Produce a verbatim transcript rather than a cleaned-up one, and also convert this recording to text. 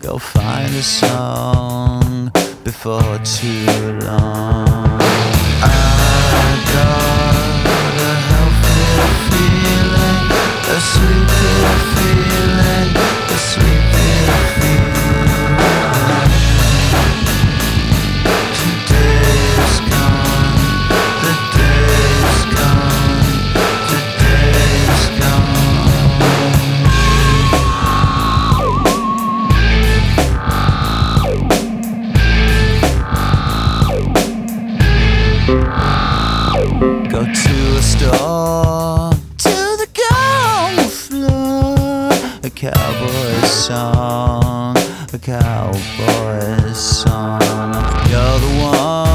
Go find a song before too long. I got a healthy feeling, a sleepy feeling, a sleepy feeling. Today's gone, the day's gone, the day's gone. Go to a store, to the golf floor. A cowboy song, a cowboy song. You're the one